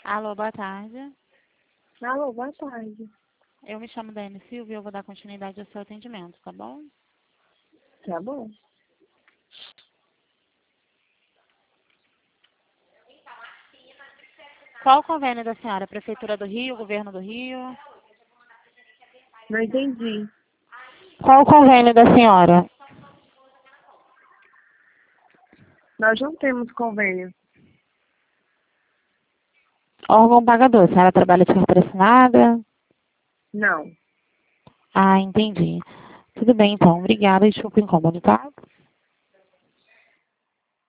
Alô, boa tarde. Alô, boa tarde. Eu me chamo Daiane Silva e eu vou dar continuidade ao seu atendimento, tá bom? Tá bom. Qual o convênio da senhora? Prefeitura do Rio, Governo do Rio? Não entendi. Qual o convênio da senhora? Nós não temos convênio. Órgão pagador. A senhora trabalha de carteira assinada? Não. Ah, entendi. Tudo bem, então. Obrigada. Desculpa o incômodo, tá?